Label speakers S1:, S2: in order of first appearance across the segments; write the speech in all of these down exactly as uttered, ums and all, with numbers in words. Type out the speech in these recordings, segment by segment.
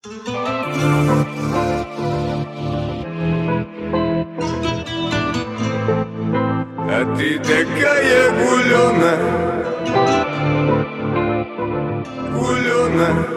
S1: А ты такая гулёна, гулёна.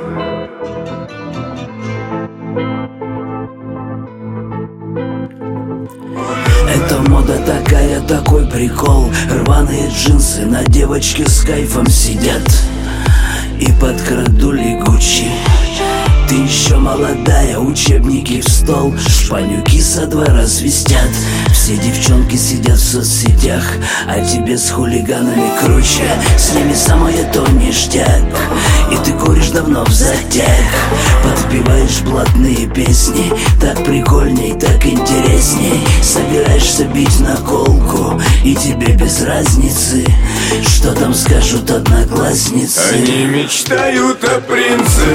S2: Это мода такая, такой прикол. Рваные джинсы на девочке с кайфом сидят и подкрадули Гуччи. Ты еще молодая, учебники в стол, шпанюки со двора свистят. Все девчонки сидят в соцсетях, а тебе с хулиганами круче. С ними самое то ништяк, и ты куришь давно взатяг. Подпеваешь блатные песни, так прикольней, так интересней. Собираешься бить на колку, и тебе без разницы, что там скажут одноклассницы.
S1: Они мечтают о принце,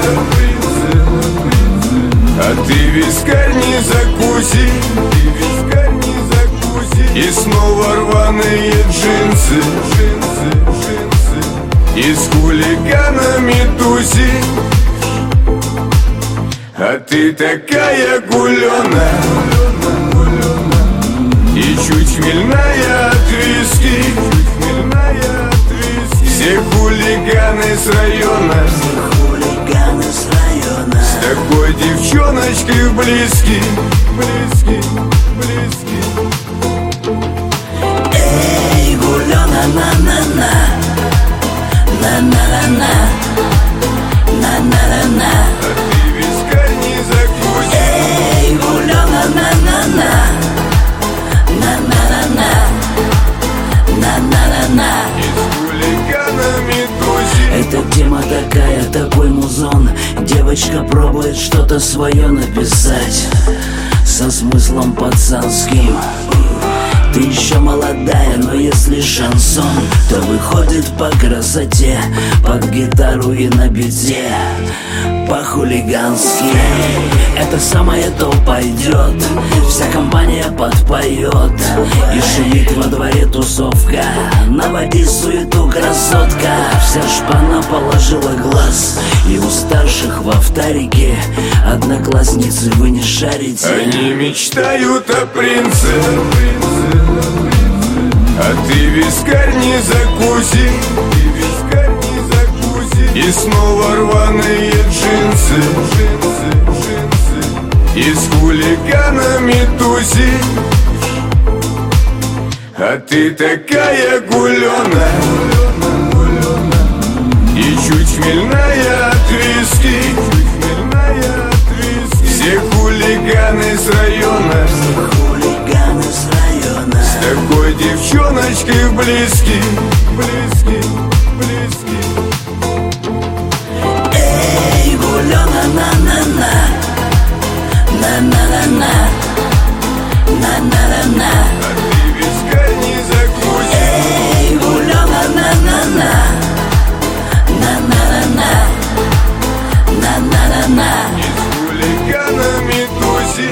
S1: а ты вискарь не закуси, ты вискарь не закуси. И снова рваные джинсы, джинсы, джинсы. И с хулиганами туси. А ты такая гулёна, и чуть хмельная от виски, чуть хмельная от виски. Все хулиганы с района, с такой девчоночкой близки, близки, близки.
S2: Эй, гулёна, на-на-на, на-на-на-на, на-на-на-на.
S1: А ты вискарь не закуси.
S2: Эй, гулёна, на-на-на, на-на-на-на, на-на-на-на.
S1: И с хулиганами туси.
S2: Эта тема такая, такой музон. Девочка пробует что-то свое написать со смыслом пацанским. Ты еще молодая, но если шансон, то выходит по красоте, под гитару и на бите, по-хулигански. Это самое то пойдет, вся компания подпоет, и шумит во дворе тусовка. Наводи суету, красотка. Вся шпана положила глаз, и у старших в авторике одноклассницы вы не шарите.
S1: Они мечтают о принце, а ты вискарь не закуси, ты вискарь не закуси. И снова рваные джинсы, джинсы, джинсы. И с хулиганами туси. А ты такая гулёна, и чуть хмельная от виски, чуть хмельная от виски. Все хулиганы с района, с такой девчоночкой близки, близки, близки.
S2: Эй, гулёна, на-на-на, на-на-на-на, на-на-на-на.
S1: А ты вискарь не закуси.
S2: Эй, гулёна, на-на-на, на-на-на-на, на-на-на-на.
S1: И с хулиганами туси.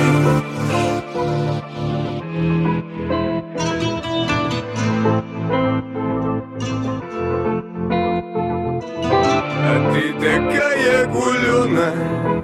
S1: А ты такая гулёна,